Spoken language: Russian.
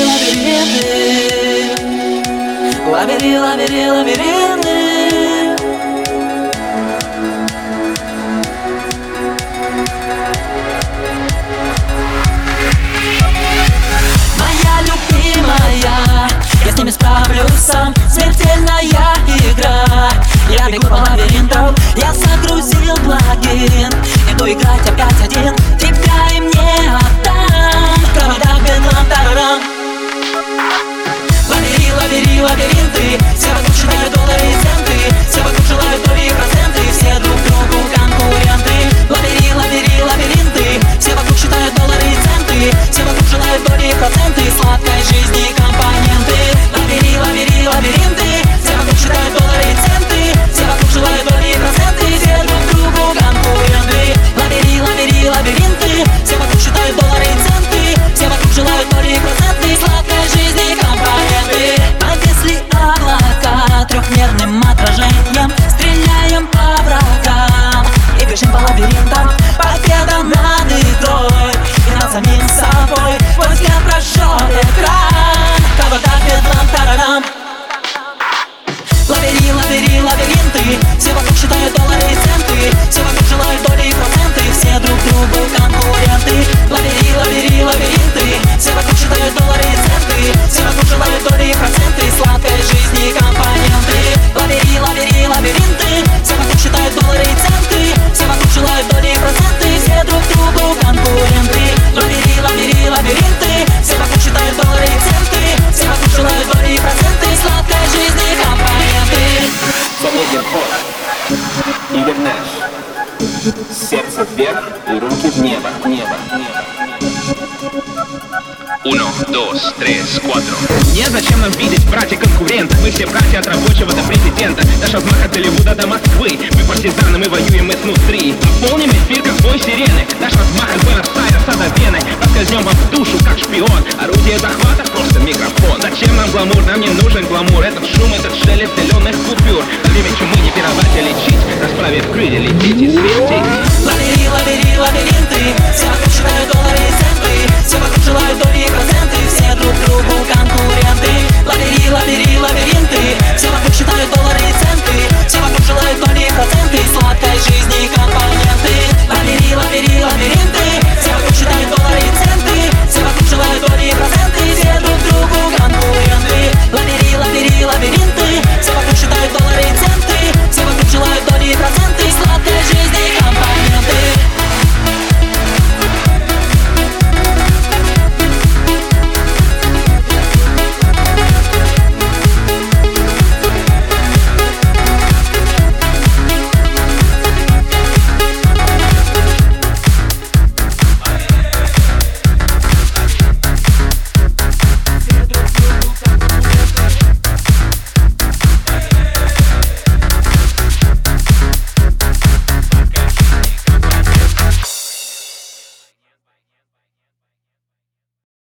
лабиринты. Моя любимая, я с ними справлюсь сам. Смертельная игра, я бегу по лабиринтам. Я загрузил плагин, иду играть опять один. Тебя и мне отдам, провода бедлам, тарарам. Лабиринты, все вокруг считают доллары и центы. Все вокруг желают доли и проценты. Все друг другу конкуренты. Лабиринты, все вокруг считают доллары и центы. Все вокруг желают доли и проценты. Сладкой жизни компоненты. Лабиринты, все вокруг считают доллары и центы. Все вокруг желают доли и проценты. Все друг другу конкуренты. Лабиринты, все вокруг считают доллары и центы. Все вокруг желают доли и проценты. Сладкой жизни компоненты. Облака трехмерным отражением стреляем по врагам и бежим по лабиринтам. Победа над игрой и над самим собой. Твой взгляд прожжет экран, провода бедлам, тарарам. Лабиринты, все вокруг считают доллары и центы. Все вокруг желают доли и проценты. Все друг другу конкуренты. Лабиринты, все вокруг считают доллары и центы. Все вокруг желают доли и проценты. Сладкой жизни компоненты. Лабиринты, все вокруг считают доллары и центы. Все вокруг желают доли и проценты. Все друг другу конкуренты. Лабиринты, все вокруг считают доллары и центы. Все вокруг желают доли и проценты. Сладкой жизни компоненты. Замедлен ход. Игорь Нэш. Сердце вверх и руки в небо. 1, 2, 3, 4. Незачем нам видеть братья-конкурента. Мы все братья от рабочего до президента. Наш размах от Голливуда до Москвы. Мы партизаны, мы воюем изнутри. Наполним эфир, как бой сирены. Наш размах от Буэнос-Айреса до Вены. Проскользнем вам в душу, как шпион. Орудие захвата, просто микрофон. Зачем нам гламур? Нам не нужен гламур. Этот шум, этот шелест зеленых купюр. Во время чумы не пировать, а лечить. Расправив крылья, летите, светить.